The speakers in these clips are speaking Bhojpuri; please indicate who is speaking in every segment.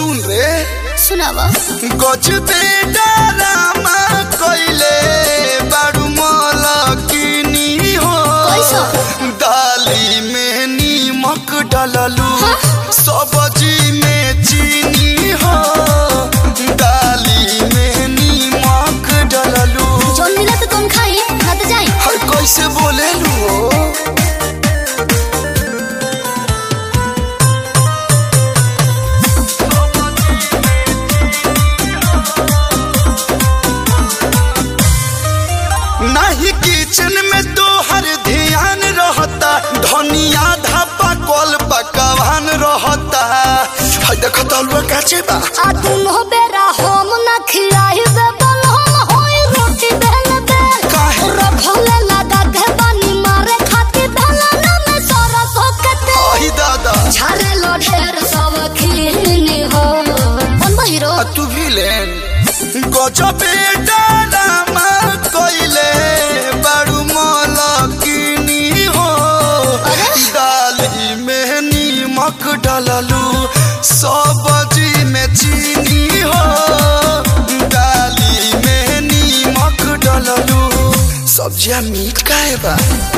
Speaker 1: सुन रे
Speaker 2: सुनावा
Speaker 1: गजबे डरामा कइले बारू मलकिनी हो दाली में नीमक डाललू सब्जी में चीनी हो दाली में नीमक डाललू
Speaker 2: जोन मिला तो तुम खाई ना तो जाई
Speaker 1: हर कैसे बोलेलू हो नहीं किचन में तो हर ध्यान रहता धनिया धापा कल पकवान रहता है देखो तो लोग काचे बा
Speaker 2: आ तुम हो बेरा हम ना खिलाई बे बोल हम होई रोटी बेल बेल
Speaker 1: काहे
Speaker 2: रखले लगा के पानी मारे खाती भला में सारा सोकते
Speaker 1: ओही दादा
Speaker 2: झारे लो ढेर सब खिलनी हो कौन बहिरो
Speaker 1: तू भी लेन गजबे डरामा कइले बारू मलकिनी हो दाली में नीमक डाललू सब्जी में चीनी हो दाली में नीमक डाललू सब्जियां मीठ काहे बा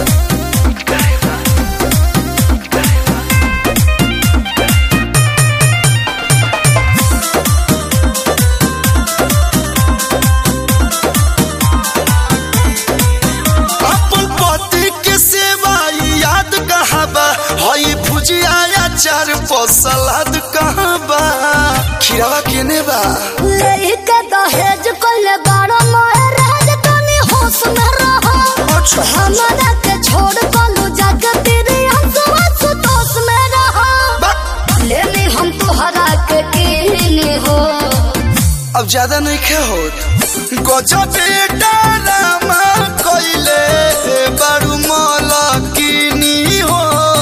Speaker 1: हई भुजिया अचार सलाद कहाँ बा खीरावा केने बा
Speaker 2: लेके दहेज कोले बारो मोए राज तनी होश में रहो हमरा के छोड़ कोलू जग तेरे हंसवा दोष में रहो लेने हम तोहरा के केने हो
Speaker 1: अब ज्यादा नहीं खे होत गजबे डरामा कइले बारू मलकिनी हो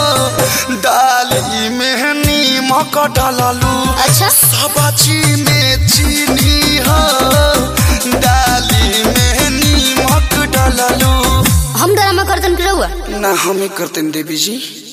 Speaker 1: दाली में नीमक डाललू
Speaker 2: अच्छा
Speaker 1: सब्जी में चीनी हो दाली में नीमक डाललू
Speaker 2: हम ड्रामा करतन के रहुआ
Speaker 1: ना हमें करते देवी जी।